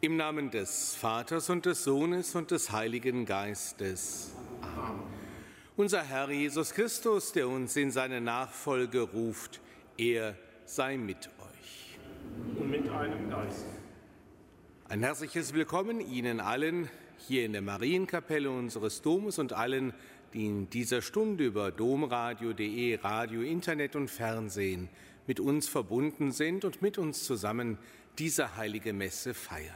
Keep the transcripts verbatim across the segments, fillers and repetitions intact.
Im Namen des Vaters und des Sohnes und des Heiligen Geistes. Amen. Unser Herr Jesus Christus, der uns in seine Nachfolge ruft, er sei mit euch. Und mit deinem Geist. Ein herzliches Willkommen Ihnen allen hier in der Marienkapelle unseres Domes und allen, die in dieser Stunde über domradio punkt de, Radio, Internet und Fernsehen mit uns verbunden sind und mit uns zusammen diese heilige Messe feiern.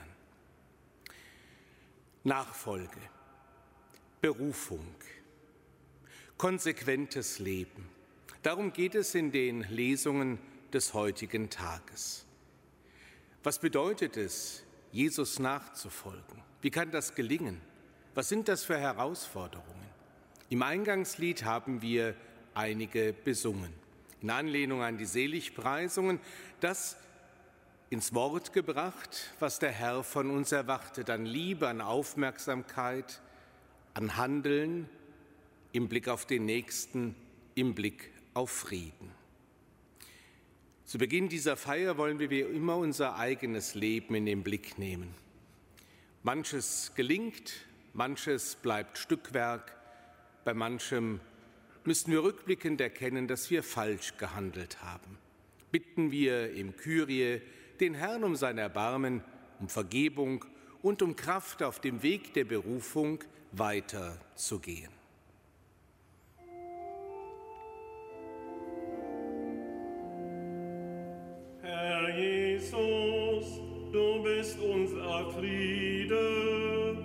Nachfolge, Berufung, konsequentes Leben. Darum geht es in den Lesungen des heutigen Tages. Was bedeutet es, Jesus nachzufolgen? Wie kann das gelingen? Was sind das für Herausforderungen? Im Eingangslied haben wir einige besungen. In Anlehnung an die Seligpreisungen, das ins Wort gebracht, was der Herr von uns erwartet, an Liebe, an Aufmerksamkeit, an Handeln, im Blick auf den Nächsten, im Blick auf Frieden. Zu Beginn dieser Feier wollen wir wie immer unser eigenes Leben in den Blick nehmen. Manches gelingt, manches bleibt Stückwerk, bei manchem müssen wir rückblickend erkennen, dass wir falsch gehandelt haben. Bitten wir im Kyrie den Herrn um sein Erbarmen, um Vergebung und um Kraft auf dem Weg der Berufung weiterzugehen. Herr Jesus, du bist unser Friede.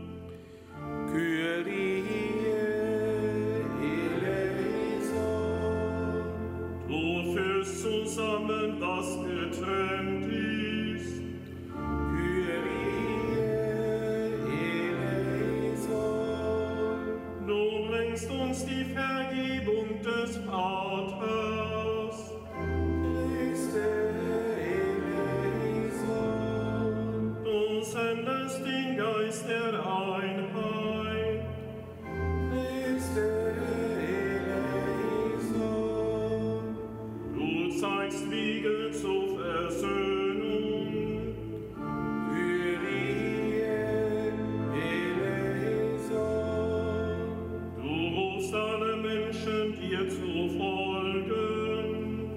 Kyrie eleison. Du führst zusammen, was getrennt ist. Kyrie eleison. Du bringst uns die Vergebung des Vaters. Christe eleison. Du sendest den Geist der Einheit. Christe eleison. Du zeigst Wege zur Versöhnung. Kyrie eleison. Du rufst alle Menschen, dir zu folgen.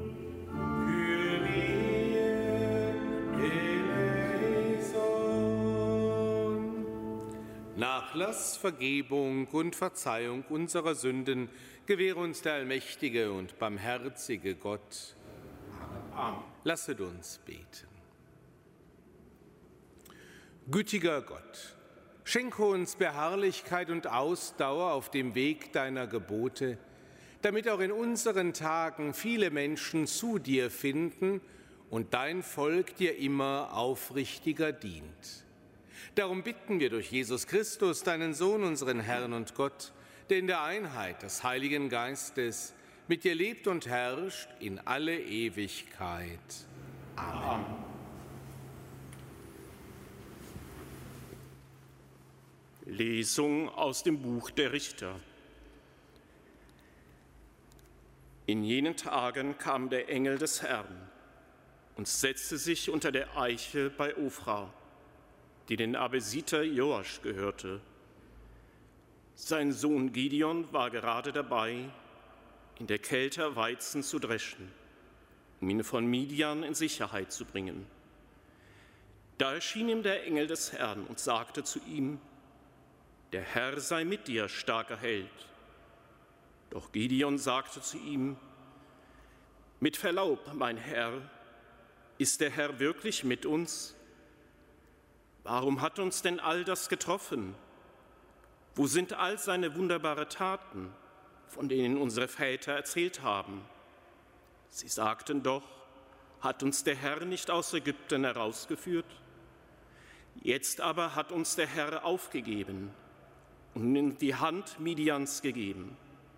Kyrie eleison. Nachlass, Vergebung und Verzeihung unserer Sünden gewähre uns der allmächtige und barmherzige Gott. Amen. Lasset uns beten. Gütiger Gott, schenke uns Beharrlichkeit und Ausdauer auf dem Weg deiner Gebote, damit auch in unseren Tagen viele Menschen zu dir finden und dein Volk dir immer aufrichtiger dient. Darum bitten wir durch Jesus Christus, deinen Sohn, unseren Herrn und Gott, der in der Einheit des Heiligen Geistes mit dir lebt und herrscht in alle Ewigkeit. Amen. Lesung aus dem Buch der Richter. In jenen Tagen kam der Engel des Herrn und setzte sich unter der Eiche bei Ophra, die den Abesiter Joasch gehörte. Sein Sohn Gideon war gerade dabei, in der Kälte Weizen zu dreschen, um ihn von Midian in Sicherheit zu bringen. Da erschien ihm der Engel des Herrn und sagte zu ihm: Der Herr sei mit dir, starker Held. Doch Gideon sagte zu ihm: Mit Verlaub, mein Herr, ist der Herr wirklich mit uns? Warum hat uns denn all das getroffen? Wo sind all seine wunderbaren Taten, von denen unsere Väter erzählt haben? Sie sagten doch: Hat uns der Herr nicht aus Ägypten herausgeführt? Jetzt aber hat uns der Herr aufgegeben und in die Hand Midians gegeben.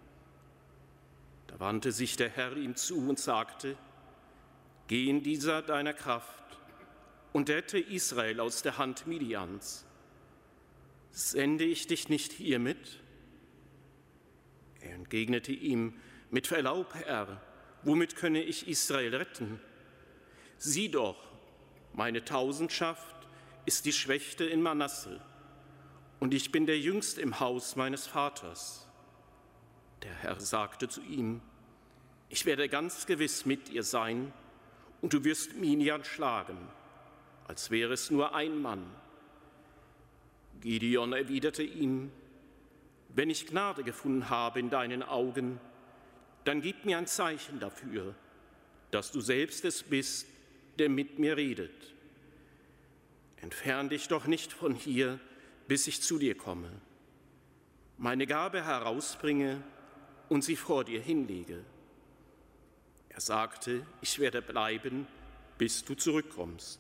Da wandte sich der Herr ihm zu und sagte: Geh in dieser deiner Kraft und rette Israel aus der Hand Midians. Sende ich dich nicht hiermit? Er entgegnete ihm: Mit Verlaub, Herr, womit könne ich Israel retten? Sieh doch, meine Tausendschaft ist die Schwächte in Manasse, und ich bin der Jüngste im Haus meines Vaters. Der Herr sagte zu ihm: Ich werde ganz gewiss mit dir sein, und du wirst Minian schlagen, als wäre es nur ein Mann. Gideon erwiderte ihm: Wenn ich Gnade gefunden habe in deinen Augen, dann gib mir ein Zeichen dafür, dass du selbst es bist, der mit mir redet. Entfern dich doch nicht von hier, bis ich zu dir komme, meine Gabe herausbringe und sie vor dir hinlege. Er sagte: Ich werde bleiben, bis du zurückkommst.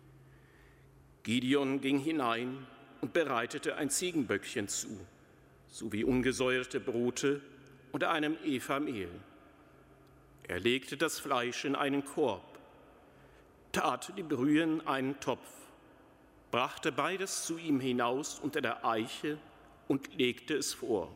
Gideon ging hinein und bereitete ein Ziegenböckchen zu, sowie ungesäuerte Brote und einem Epha Mehl. Er legte das Fleisch in einen Korb, tat die Brühe in einen Topf, brachte beides zu ihm hinaus unter der Eiche und legte es vor.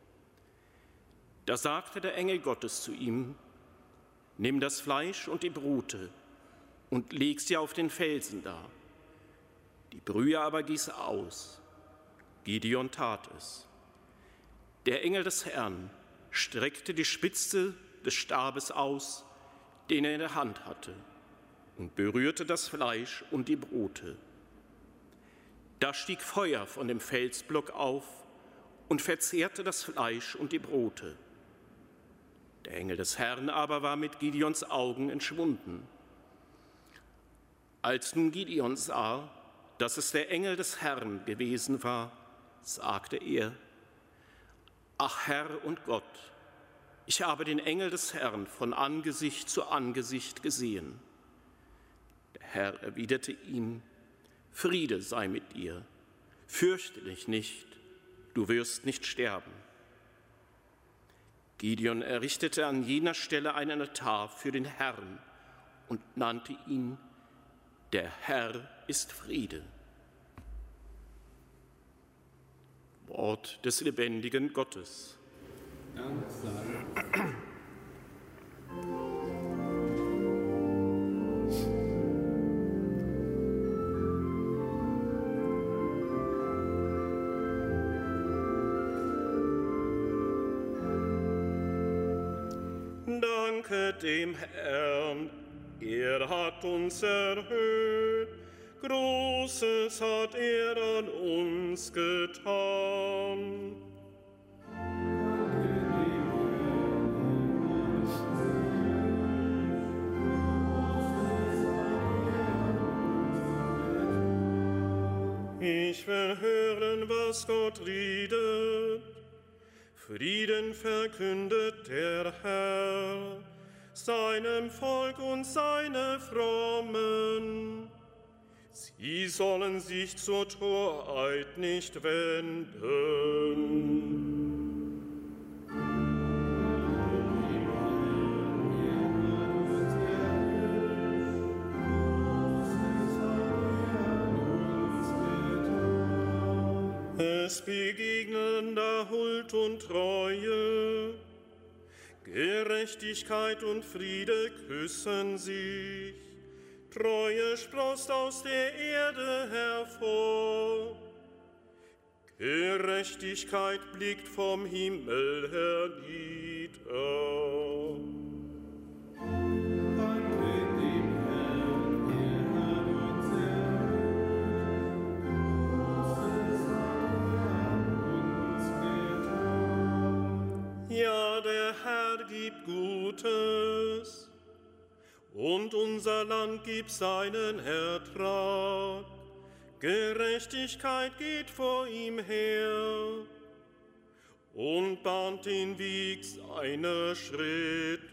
Da sagte der Engel Gottes zu ihm: Nimm das Fleisch und die Brote und leg sie auf den Felsen da. Die Brühe aber gieß aus. Gideon tat es. Der Engel des Herrn streckte die Spitze des Stabes aus, den er in der Hand hatte, und berührte das Fleisch und die Brote. Da stieg Feuer von dem Felsblock auf und verzehrte das Fleisch und die Brote. Der Engel des Herrn aber war mit Gideons Augen entschwunden. Als nun Gideon sah, dass es der Engel des Herrn gewesen war, sagte er: Ach Herr und Gott, ich habe den Engel des Herrn von Angesicht zu Angesicht gesehen. Der Herr erwiderte ihm: Friede sei mit dir, fürchte dich nicht, du wirst nicht sterben. Gideon errichtete an jener Stelle einen Altar für den Herrn und nannte ihn: Der Herr ist Friede. Wort des lebendigen Gottes. Dank sei. Danke dem Herrn, er hat uns erhöht, Großes hat er an uns getan. Ich will hören, was Gott redet. Frieden verkündet der Herr seinem Volk und seine Frommen. Sie sollen sich zur Torheit nicht wenden. Es begegnen da Huld und Treue, Gerechtigkeit und Friede küssen sich, Treue sproßt aus der Erde hervor, Gerechtigkeit blickt vom Himmel hernieder. Ja, der Herr gibt Gutes, und unser Land gibt seinen Ertrag. Gerechtigkeit geht vor ihm her und bahnt den Weg seiner Schritte.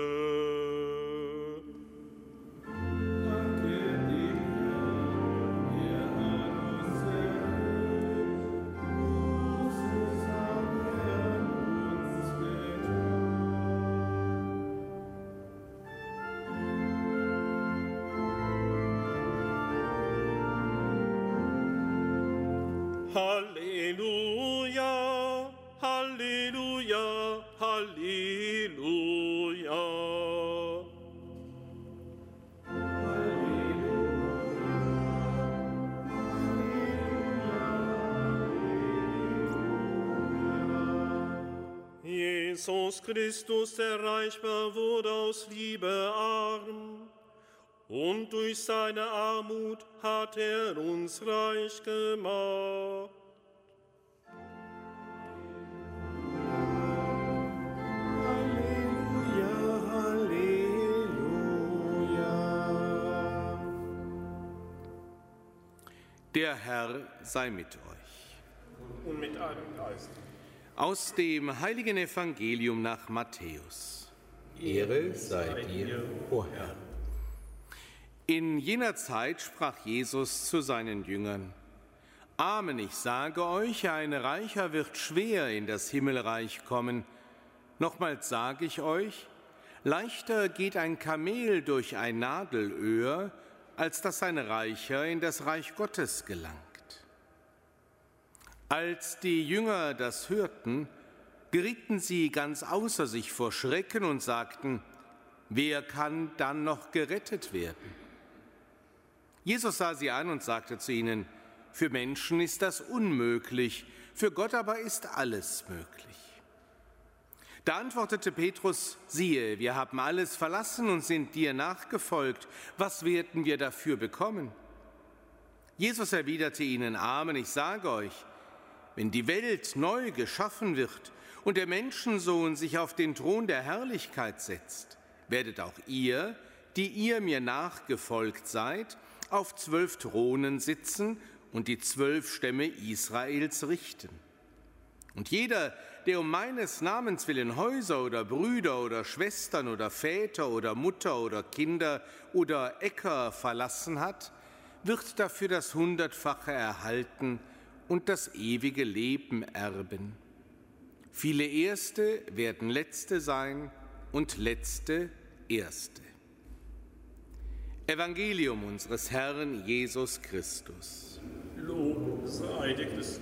Halleluja, Halleluja, Halleluja. Jesus Christus erreichbar wurde aus Liebe arm, und durch seine Armut hat er uns reich gemacht. Halleluja, Halleluja. Der Herr sei mit euch. Und mit einem Geist. Aus dem heiligen Evangelium nach Matthäus. Ehre sei dir, o Herr. In jener Zeit sprach Jesus zu seinen Jüngern: Amen, ich sage euch, ein Reicher wird schwer in das Himmelreich kommen. Nochmals sage ich euch, leichter geht ein Kamel durch ein Nadelöhr, als dass ein Reicher in das Reich Gottes gelangt. Als die Jünger das hörten, gerieten sie ganz außer sich vor Schrecken und sagten: Wer kann dann noch gerettet werden? Jesus sah sie an und sagte zu ihnen: Für Menschen ist das unmöglich, für Gott aber ist alles möglich. Da antwortete Petrus: Siehe, wir haben alles verlassen und sind dir nachgefolgt. Was werden wir dafür bekommen? Jesus erwiderte ihnen: Amen, ich sage euch, wenn die Welt neu geschaffen wird und der Menschensohn sich auf den Thron der Herrlichkeit setzt, werdet auch ihr, die ihr mir nachgefolgt seid, auf zwölf Thronen sitzen und die zwölf Stämme Israels richten. Und jeder, der um meines Namens willen Häuser oder Brüder oder Schwestern oder Väter oder Mutter oder Kinder oder Äcker verlassen hat, wird dafür das Hundertfache erhalten und das ewige Leben erben. Viele Erste werden Letzte sein und Letzte Erste. Evangelium unseres Herrn Jesus Christus. Lob sei dir Christus.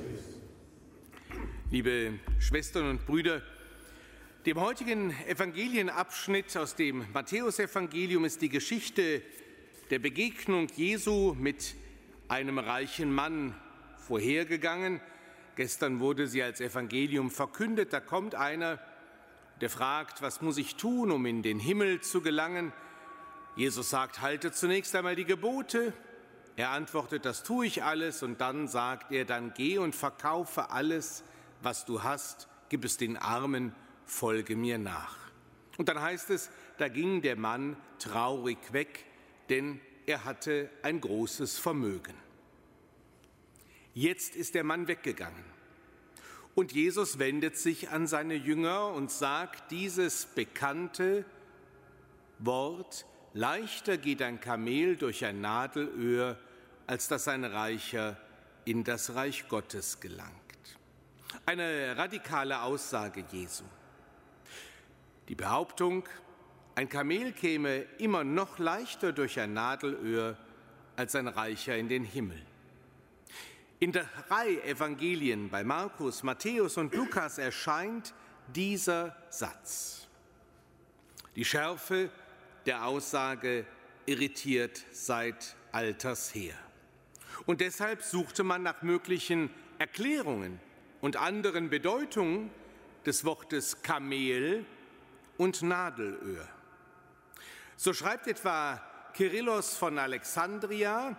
Liebe Schwestern und Brüder, dem heutigen Evangelienabschnitt aus dem Matthäusevangelium ist die Geschichte der Begegnung Jesu mit einem reichen Mann vorhergegangen. Gestern wurde sie als Evangelium verkündet. Da kommt einer, der fragt: Was muss ich tun, um in den Himmel zu gelangen? Jesus sagt: Halte zunächst einmal die Gebote. Er antwortet: Das tue ich alles. Und dann sagt er: Dann geh und verkaufe alles, was du hast, gib es den Armen, folge mir nach. Und dann heißt es, da ging der Mann traurig weg, denn er hatte ein großes Vermögen. Jetzt ist der Mann weggegangen. Und Jesus wendet sich an seine Jünger und sagt dieses bekannte Wort: Leichter geht ein Kamel durch ein Nadelöhr, als dass ein Reicher in das Reich Gottes gelangt. Eine radikale Aussage Jesu. Die Behauptung, ein Kamel käme immer noch leichter durch ein Nadelöhr als ein Reicher in den Himmel. In drei Evangelien bei Markus, Matthäus und Lukas erscheint dieser Satz. Die Schärfe der Aussage irritiert seit alters her. Und deshalb suchte man nach möglichen Erklärungen und anderen Bedeutungen des Wortes Kamel und Nadelöhr. So schreibt etwa Kyrillos von Alexandria: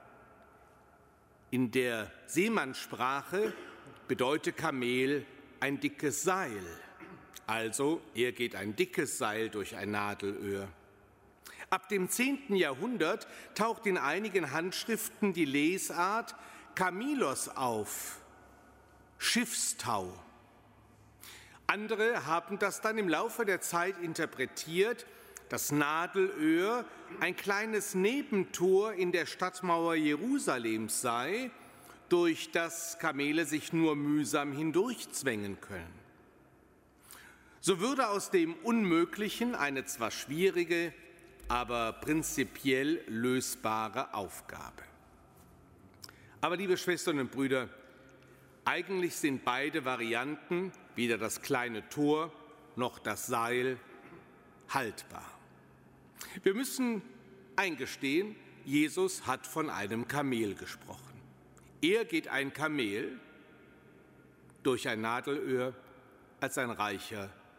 In der Seemannssprache bedeutet Kamel ein dickes Seil. Also, er geht ein dickes Seil durch ein Nadelöhr. Ab dem zehnten Jahrhundert taucht in einigen Handschriften die Lesart Kamilos auf, Schiffstau. Andere haben das dann im Laufe der Zeit interpretiert, dass Nadelöhr ein kleines Nebentor in der Stadtmauer Jerusalems sei, durch das Kamele sich nur mühsam hindurchzwängen können. So würde aus dem Unmöglichen eine zwar schwierige, aber prinzipiell lösbare Aufgabe. Aber liebe Schwestern und Brüder, eigentlich sind beide Varianten, weder das kleine Tor noch das Seil, haltbar. Wir müssen eingestehen, Jesus hat von einem Kamel gesprochen. Er geht ein Kamel durch ein Nadelöhr, als ein Reicher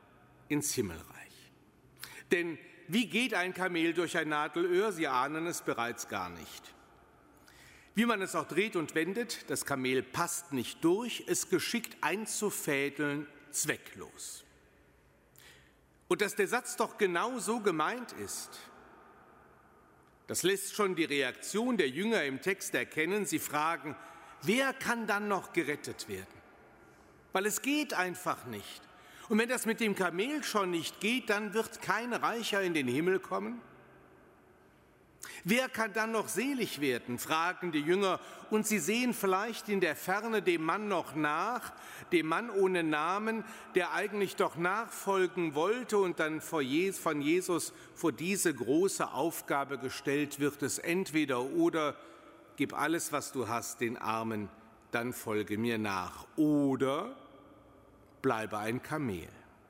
ins Himmelreich. Denn wie geht ein Kamel durch ein Nadelöhr? Sie ahnen es bereits gar nicht. Wie man es auch dreht und wendet, das Kamel passt nicht durch, es geschickt einzufädeln, zwecklos. Und dass der Satz doch genau so gemeint ist, das lässt schon die Reaktion der Jünger im Text erkennen. Sie fragen, wer kann dann noch gerettet werden? Weil es geht einfach nicht. Und wenn das mit dem Kamel schon nicht geht, dann wird kein Reicher in den Himmel kommen? Wer kann dann noch selig werden, fragen die Jünger, und sie sehen vielleicht in der Ferne dem Mann noch nach, dem Mann ohne Namen, der eigentlich doch nachfolgen wollte und dann von Jesus vor diese große Aufgabe gestellt wird, es entweder oder, gib alles, was du hast, den Armen, dann folge mir nach, oder bleibe ein Kamel.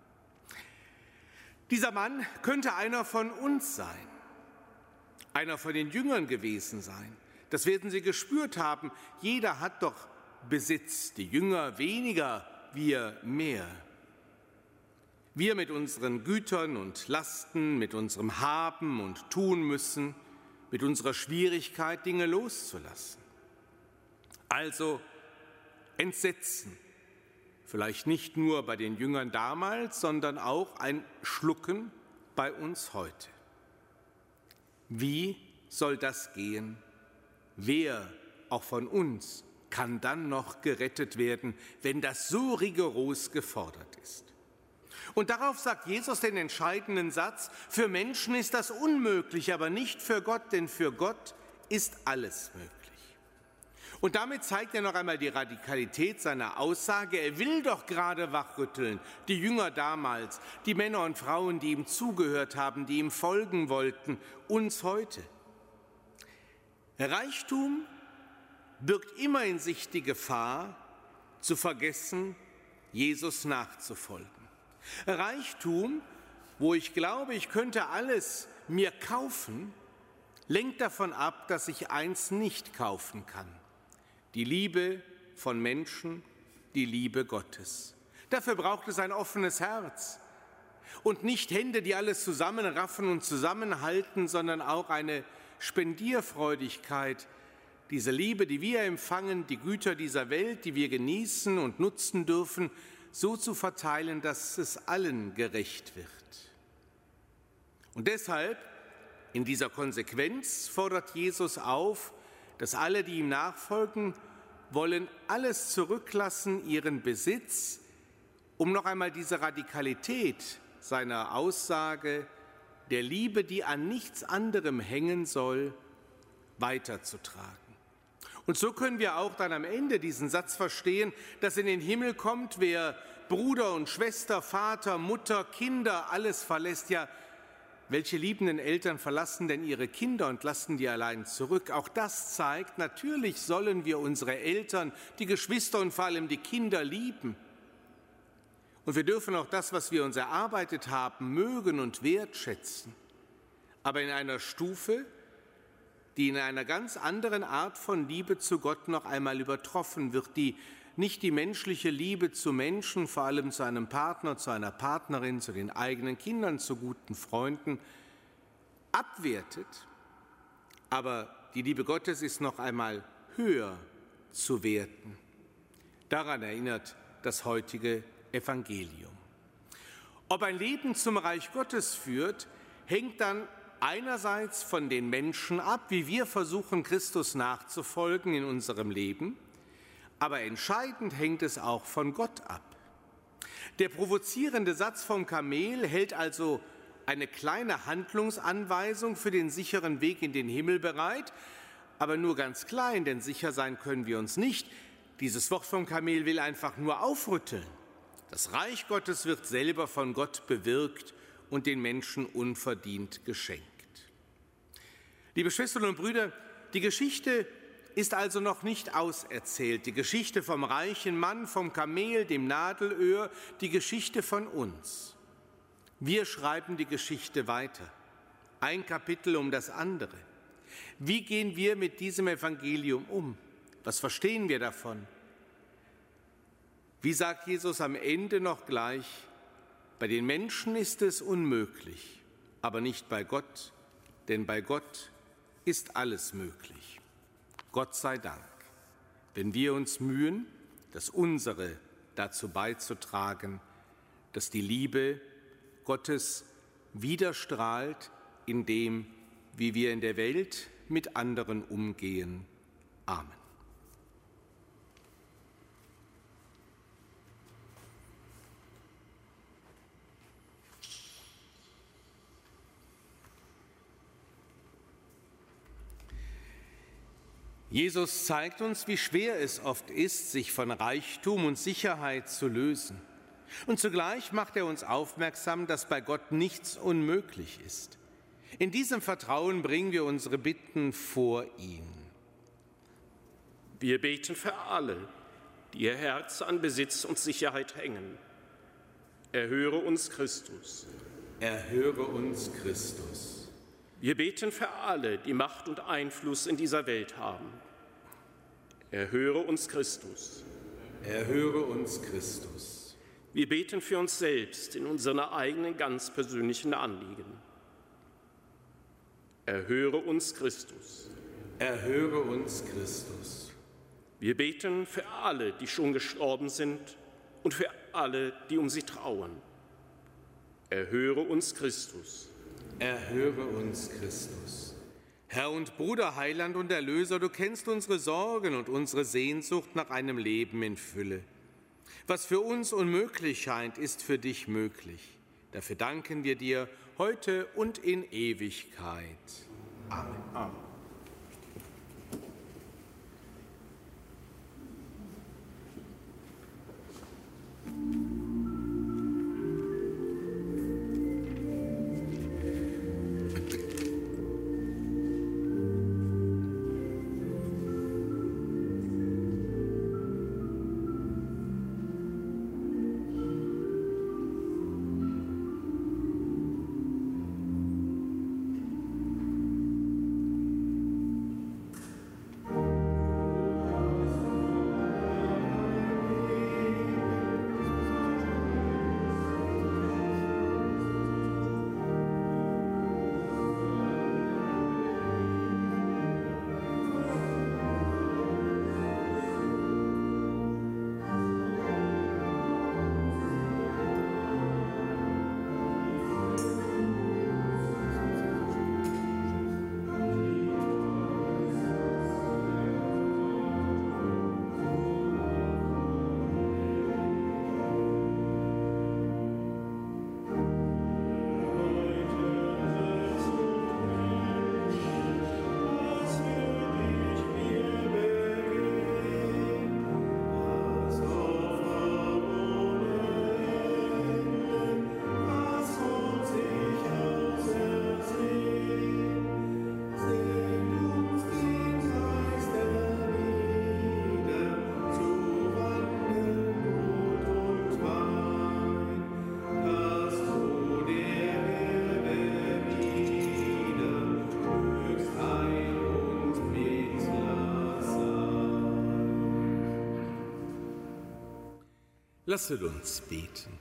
Dieser Mann könnte einer von uns sein. Einer von den Jüngern gewesen sein. Das werden sie gespürt haben. Jeder hat doch Besitz, die Jünger weniger, wir mehr. Wir mit unseren Gütern und Lasten, mit unserem Haben und Tun müssen, mit unserer Schwierigkeit, Dinge loszulassen. Also Entsetzen, vielleicht nicht nur bei den Jüngern damals, sondern auch ein Schlucken bei uns heute. Wie soll das gehen? Wer, auch von uns, kann dann noch gerettet werden, wenn das so rigoros gefordert ist? Und darauf sagt Jesus den entscheidenden Satz, für Menschen ist das unmöglich, aber nicht für Gott, denn für Gott ist alles möglich. Und damit zeigt er noch einmal die Radikalität seiner Aussage. Er will doch gerade wachrütteln, die Jünger damals, die Männer und Frauen, die ihm zugehört haben, die ihm folgen wollten, uns heute. Reichtum birgt immer in sich die Gefahr, zu vergessen, Jesus nachzufolgen. Reichtum, wo ich glaube, ich könnte alles mir kaufen, lenkt davon ab, dass ich eins nicht kaufen kann. Die Liebe von Menschen, die Liebe Gottes. Dafür braucht es ein offenes Herz und nicht Hände, die alles zusammenraffen und zusammenhalten, sondern auch eine Spendierfreudigkeit, diese Liebe, die wir empfangen, die Güter dieser Welt, die wir genießen und nutzen dürfen, so zu verteilen, dass es allen gerecht wird. Und deshalb, in dieser Konsequenz, fordert Jesus auf, dass alle, die ihm nachfolgen, wollen alles zurücklassen, ihren Besitz, um noch einmal diese Radikalität seiner Aussage der Liebe, die an nichts anderem hängen soll, weiterzutragen. Und so können wir auch dann am Ende diesen Satz verstehen, dass in den Himmel kommt, wer Bruder und Schwester, Vater, Mutter, Kinder, alles verlässt, ja, welche liebenden Eltern verlassen denn ihre Kinder und lassen die allein zurück? Auch das zeigt, natürlich sollen wir unsere Eltern, die Geschwister und vor allem die Kinder lieben. Und wir dürfen auch das, was wir uns erarbeitet haben, mögen und wertschätzen. Aber in einer Stufe, die in einer ganz anderen Art von Liebe zu Gott noch einmal übertroffen wird, die nicht die menschliche Liebe zu Menschen, vor allem zu einem Partner, zu einer Partnerin, zu den eigenen Kindern, zu guten Freunden, abwertet, aber die Liebe Gottes ist noch einmal höher zu werten. Daran erinnert das heutige Evangelium. Ob ein Leben zum Reich Gottes führt, hängt dann einerseits von den Menschen ab, wie wir versuchen, Christus nachzufolgen in unserem Leben, aber entscheidend hängt es auch von Gott ab. Der provozierende Satz vom Kamel hält also eine kleine Handlungsanweisung für den sicheren Weg in den Himmel bereit, aber nur ganz klein, denn sicher sein können wir uns nicht. Dieses Wort vom Kamel will einfach nur aufrütteln. Das Reich Gottes wird selber von Gott bewirkt und den Menschen unverdient geschenkt. Liebe Schwestern und Brüder, die Geschichte ist also noch nicht auserzählt. Die Geschichte vom reichen Mann, vom Kamel, dem Nadelöhr, die Geschichte von uns. Wir schreiben die Geschichte weiter, ein Kapitel um das andere. Wie gehen wir mit diesem Evangelium um? Was verstehen wir davon? Wie sagt Jesus am Ende noch gleich, Bei den Menschen ist es unmöglich, aber nicht bei Gott, denn bei Gott ist alles möglich. Gott sei Dank, wenn wir uns mühen, das Unsere dazu beizutragen, dass die Liebe Gottes widerstrahlt in dem, wie wir in der Welt mit anderen umgehen. Amen. Jesus zeigt uns, wie schwer es oft ist, sich von Reichtum und Sicherheit zu lösen. Und zugleich macht er uns aufmerksam, dass bei Gott nichts unmöglich ist. In diesem Vertrauen bringen wir unsere Bitten vor ihn. Wir beten für alle, die ihr Herz an Besitz und Sicherheit hängen. Erhöre uns, Christus. Erhöre uns, Christus. Wir beten für alle, die Macht und Einfluss in dieser Welt haben. Erhöre uns, Christus. Erhöre uns, Christus. Wir beten für uns selbst in unseren eigenen ganz persönlichen Anliegen. Erhöre uns, Christus. Erhöre uns, Christus. Wir beten für alle, die schon gestorben sind und für alle, die um sie trauern. Erhöre uns, Christus. Erhöre uns, Christus. Herr und Bruder, Heiland und Erlöser, du kennst unsere Sorgen und unsere Sehnsucht nach einem Leben in Fülle. Was für uns unmöglich scheint, ist für dich möglich. Dafür danken wir dir heute und in Ewigkeit. Amen. Amen. Lasset uns beten.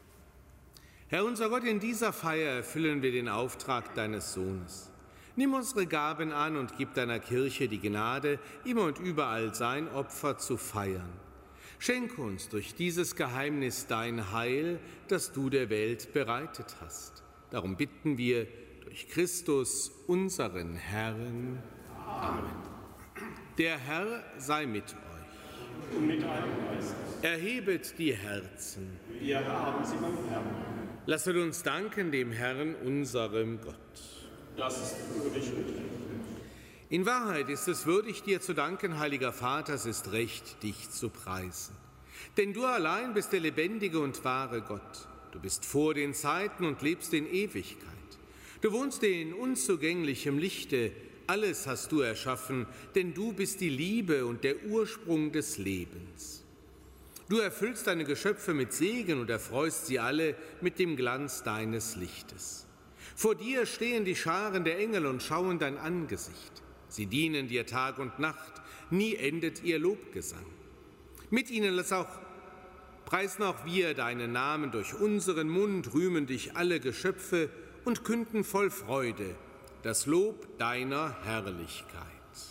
Herr unser Gott, in dieser Feier erfüllen wir den Auftrag deines Sohnes. Nimm unsere Gaben an und gib deiner Kirche die Gnade, immer und überall sein Opfer zu feiern. Schenke uns durch dieses Geheimnis dein Heil, das du der Welt bereitet hast. Darum bitten wir durch Christus, unseren Herrn. Amen. Der Herr sei mit euch. Und mit deinem Geist. Erhebet die Herzen. Wir haben sie beim Herrn. Lasset uns danken dem Herrn, unserem Gott. Das ist würdig. In Wahrheit ist es würdig, dir zu danken, heiliger Vater, es ist recht, dich zu preisen. Denn du allein bist der lebendige und wahre Gott. Du bist vor den Zeiten und lebst in Ewigkeit. Du wohnst in unzugänglichem Lichte. Alles hast du erschaffen, denn du bist die Liebe und der Ursprung des Lebens. Du erfüllst deine Geschöpfe mit Segen und erfreust sie alle mit dem Glanz deines Lichtes. Vor dir stehen die Scharen der Engel und schauen dein Angesicht. Sie dienen dir Tag und Nacht, nie endet ihr Lobgesang. Mit ihnen lass auch preisen auch wir deinen Namen durch unseren Mund, rühmen dich alle Geschöpfe und künden voll Freude das Lob deiner Herrlichkeit.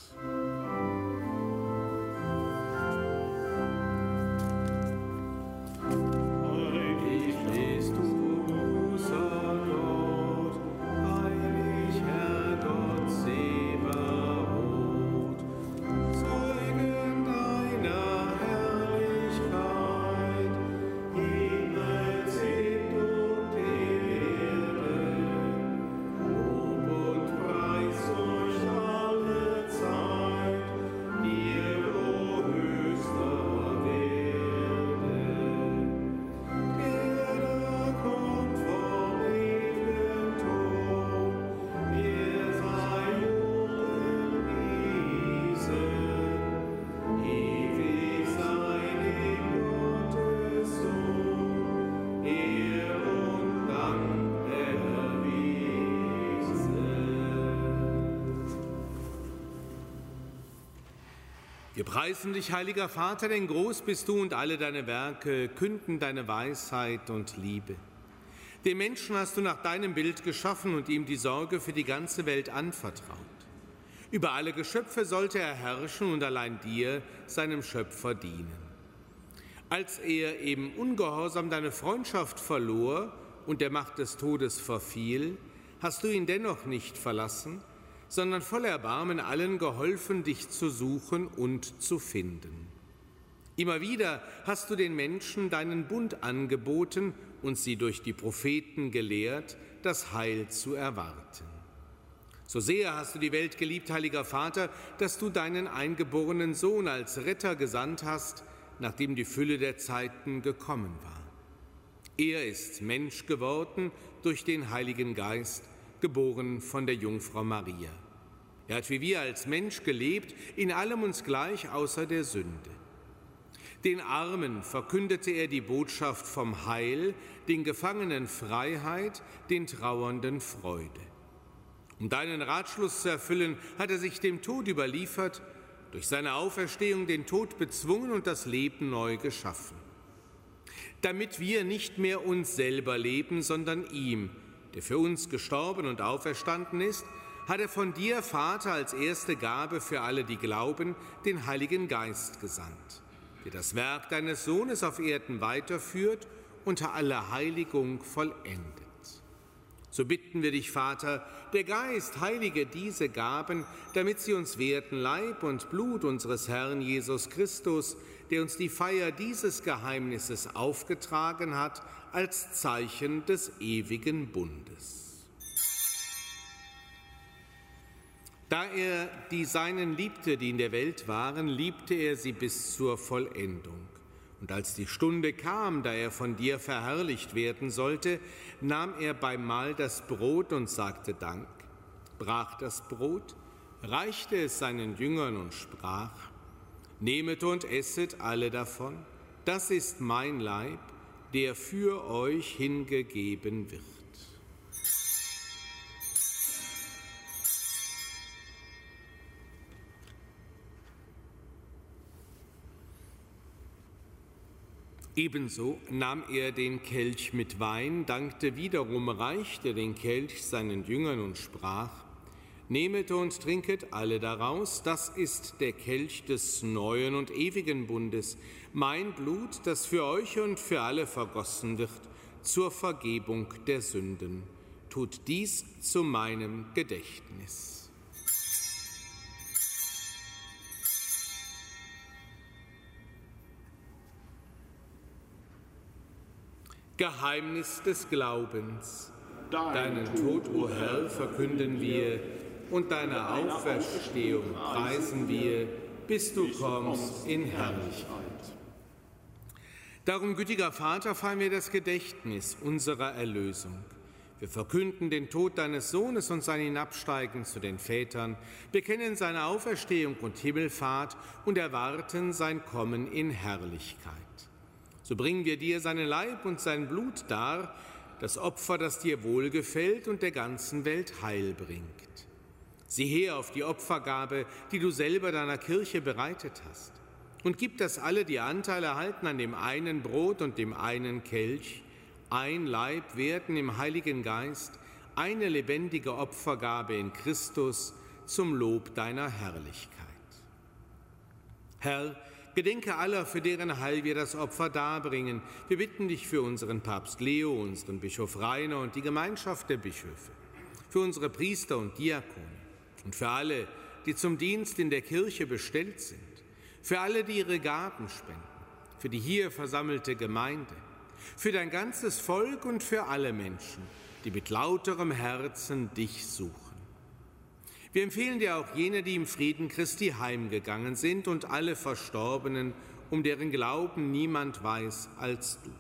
Wir preisen dich, heiliger Vater, denn groß bist du und alle deine Werke künden deine Weisheit und Liebe. Den Menschen hast du nach deinem Bild geschaffen und ihm die Sorge für die ganze Welt anvertraut. Über alle Geschöpfe sollte er herrschen und allein dir, seinem Schöpfer, dienen. Als er im Ungehorsam deine Freundschaft verlor und der Macht des Todes verfiel, hast du ihn dennoch nicht verlassen, sondern voll Erbarmen allen geholfen, dich zu suchen und zu finden. Immer wieder hast du den Menschen deinen Bund angeboten und sie durch die Propheten gelehrt, das Heil zu erwarten. So sehr hast du die Welt geliebt, heiliger Vater, dass du deinen eingeborenen Sohn als Retter gesandt hast, nachdem die Fülle der Zeiten gekommen war. Er ist Mensch geworden durch den Heiligen Geist, geboren von der Jungfrau Maria. Er hat wie wir als Mensch gelebt, in allem uns gleich außer der Sünde. Den Armen verkündete er die Botschaft vom Heil, den Gefangenen Freiheit, den Trauernden Freude. Um deinen Ratschluss zu erfüllen, hat er sich dem Tod überliefert, durch seine Auferstehung den Tod bezwungen und das Leben neu geschaffen. Damit wir nicht mehr uns selber leben, sondern ihm, der für uns gestorben und auferstanden ist, hat er von dir, Vater, als erste Gabe für alle, die glauben, den Heiligen Geist gesandt, der das Werk deines Sohnes auf Erden weiterführt, unter aller Heiligung vollendet. So bitten wir dich, Vater, der Geist heilige diese Gaben, damit sie uns werden, Leib und Blut unseres Herrn Jesus Christus, der uns die Feier dieses Geheimnisses aufgetragen hat, als Zeichen des ewigen Bundes. Da er die Seinen liebte, die in der Welt waren, liebte er sie bis zur Vollendung. Und als die Stunde kam, da er von dir verherrlicht werden sollte, nahm er beim Mahl das Brot und sagte Dank, brach das Brot, reichte es seinen Jüngern und sprach: Nehmet und esset alle davon, das ist mein Leib, der für euch hingegeben wird. Ebenso nahm er den Kelch mit Wein, dankte wiederum, reichte den Kelch seinen Jüngern und sprach: Nehmet und trinket alle daraus, das ist der Kelch des neuen und ewigen Bundes, mein Blut, das für euch und für alle vergossen wird, zur Vergebung der Sünden. Tut dies zu meinem Gedächtnis. Geheimnis des Glaubens. Deinen Tod, o Herr, verkünden wir, und deine Auferstehung preisen wir, bis du kommst in Herrlichkeit. Darum, gütiger Vater, feiern wir das Gedächtnis unserer Erlösung. Wir verkünden den Tod deines Sohnes und sein Hinabsteigen zu den Vätern, bekennen seine Auferstehung und Himmelfahrt und erwarten sein Kommen in Herrlichkeit. So bringen wir dir seinen Leib und sein Blut dar, das Opfer, das dir wohlgefällt und der ganzen Welt Heil bringt. Sieh her auf die Opfergabe, die du selber deiner Kirche bereitet hast. Und gib, dass alle, die Anteil erhalten an dem einen Brot und dem einen Kelch, ein Leib werden im Heiligen Geist, eine lebendige Opfergabe in Christus zum Lob deiner Herrlichkeit. Herr, gedenke aller, für deren Heil wir das Opfer darbringen. Wir bitten dich für unseren Papst Leo, unseren Bischof Rainer und die Gemeinschaft der Bischöfe, für unsere Priester und Diakone und für alle, die zum Dienst in der Kirche bestellt sind, für alle, die ihre Gaben spenden, für die hier versammelte Gemeinde, für dein ganzes Volk und für alle Menschen, die mit lauterem Herzen dich suchen. Wir empfehlen dir auch jene, die im Frieden Christi heimgegangen sind und alle Verstorbenen, um deren Glauben niemand weiß als du.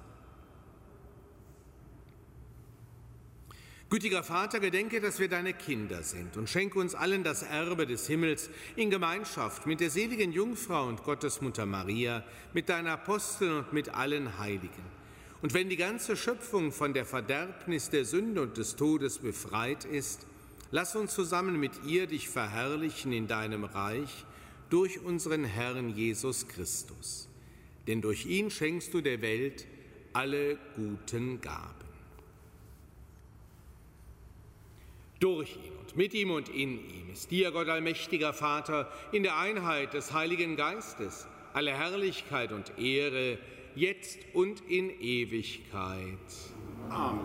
Gütiger Vater, gedenke, dass wir deine Kinder sind und schenke uns allen das Erbe des Himmels in Gemeinschaft mit der seligen Jungfrau und Gottesmutter Maria, mit deinen Aposteln und mit allen Heiligen. Und wenn die ganze Schöpfung von der Verderbnis der Sünde und des Todes befreit ist, lass uns zusammen mit ihr dich verherrlichen in deinem Reich durch unseren Herrn Jesus Christus. Denn durch ihn schenkst du der Welt alle guten Gaben. Durch ihn und mit ihm und in ihm ist dir, Gott allmächtiger Vater, in der Einheit des Heiligen Geistes alle Herrlichkeit und Ehre, jetzt und in Ewigkeit. Amen.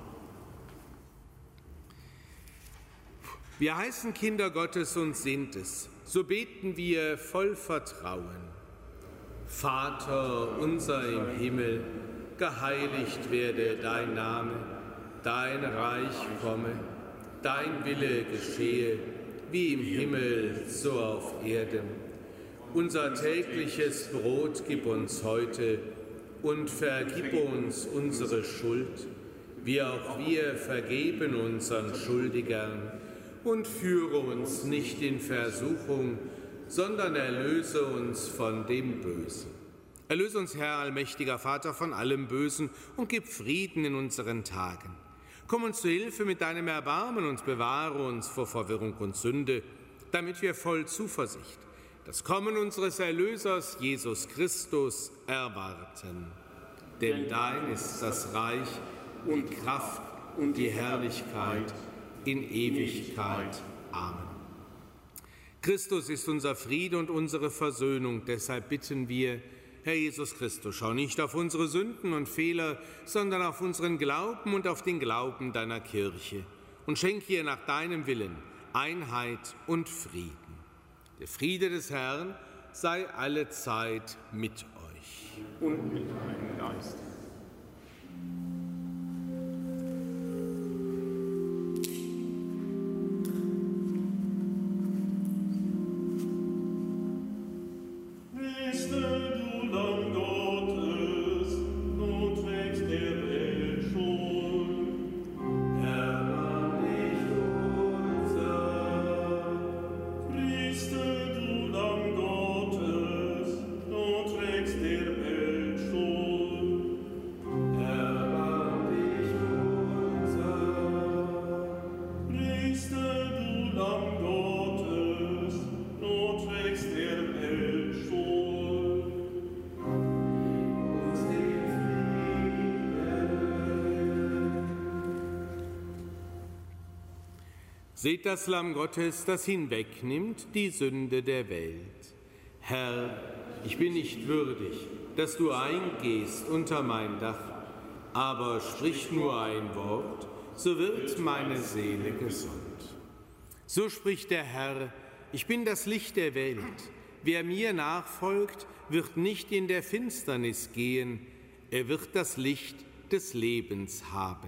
Wir heißen Kinder Gottes und sind es. So beten wir voll Vertrauen. Vater unser im Himmel, geheiligt werde dein Name, dein Reich komme, dein Wille geschehe, wie im Himmel, so auf Erden. Unser tägliches Brot gib uns heute und vergib uns unsere Schuld, wie auch wir vergeben unseren Schuldigern. Und führe uns nicht in Versuchung, sondern erlöse uns von dem Bösen. Erlöse uns, Herr, allmächtiger Vater, von allem Bösen und gib Frieden in unseren Tagen. Komm uns zu Hilfe mit deinem Erbarmen und bewahre uns vor Verwirrung und Sünde, damit wir voll Zuversicht das Kommen unseres Erlösers, Jesus Christus, erwarten. Denn dein ist das Reich und die Kraft und die Herrlichkeit in Ewigkeit. Amen. Christus ist unser Friede und unsere Versöhnung. Deshalb bitten wir, Herr Jesus Christus, schau nicht auf unsere Sünden und Fehler, sondern auf unseren Glauben und auf den Glauben deiner Kirche. Und schenk ihr nach deinem Willen Einheit und Frieden. Der Friede des Herrn sei allezeit mit euch. Und mit deinem Geist. Seht das Lamm Gottes, das hinwegnimmt die Sünde der Welt. Herr, ich bin nicht würdig, dass du eingehst unter mein Dach, aber sprich nur ein Wort, so wird meine Seele gesund. So spricht der Herr, ich bin das Licht der Welt. Wer mir nachfolgt, wird nicht in der Finsternis gehen, er wird das Licht des Lebens haben.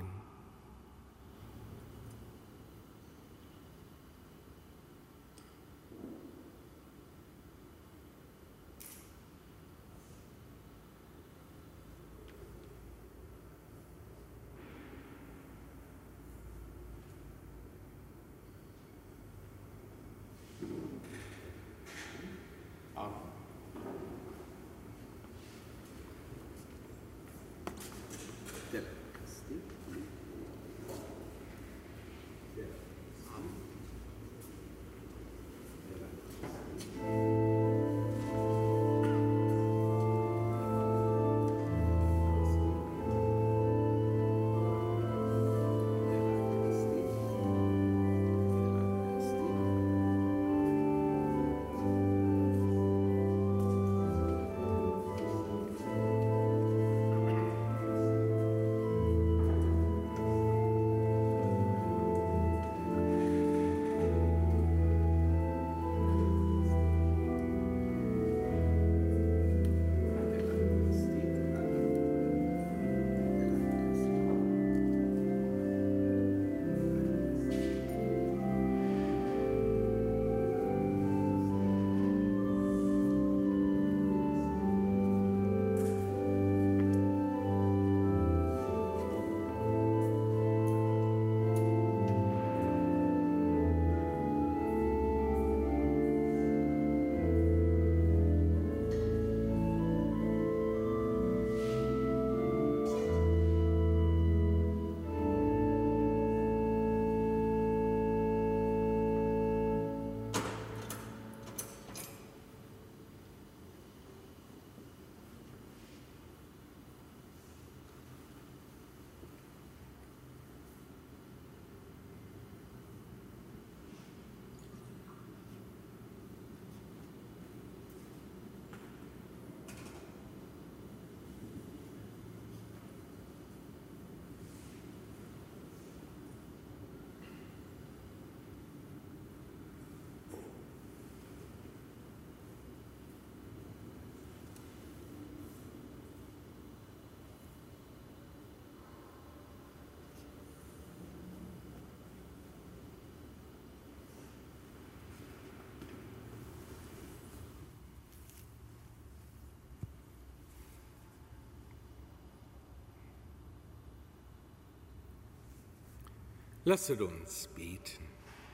Lasset uns beten.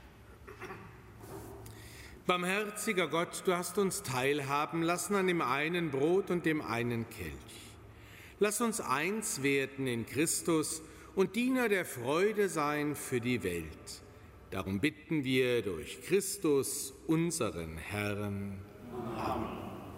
Barmherziger Gott, du hast uns teilhaben lassen an dem einen Brot und dem einen Kelch. Lass uns eins werden in Christus und Diener der Freude sein für die Welt. Darum bitten wir durch Christus, unseren Herrn. Amen.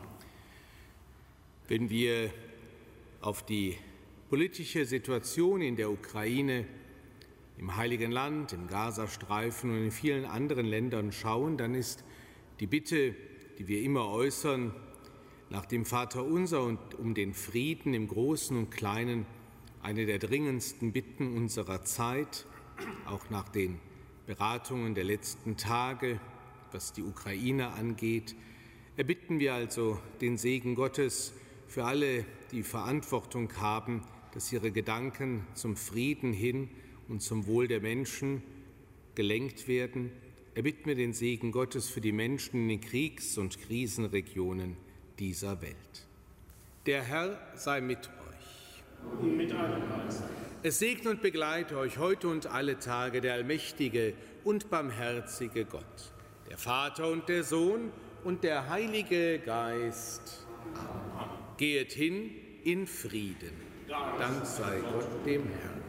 Wenn wir auf die politische Situation in der Ukraine, im Heiligen Land, im Gazastreifen und in vielen anderen Ländern schauen, dann ist die Bitte, die wir immer äußern, nach dem Vaterunser und um den Frieden im Großen und Kleinen, eine der dringendsten Bitten unserer Zeit, auch nach den Beratungen der letzten Tage, was die Ukraine angeht. Erbitten wir also den Segen Gottes für alle, die Verantwortung haben, dass ihre Gedanken zum Frieden hin und zum Wohl der Menschen gelenkt werden. Erbitten wir den Segen Gottes für die Menschen in den Kriegs- und Krisenregionen dieser Welt. Der Herr sei mit euch. Und mit eurem Geist. Es segne und begleite euch heute und alle Tage der allmächtige und barmherzige Gott, der Vater und der Sohn und der Heilige Geist. Amen. Geht hin in Frieden. Dank sei Gott dem Herrn.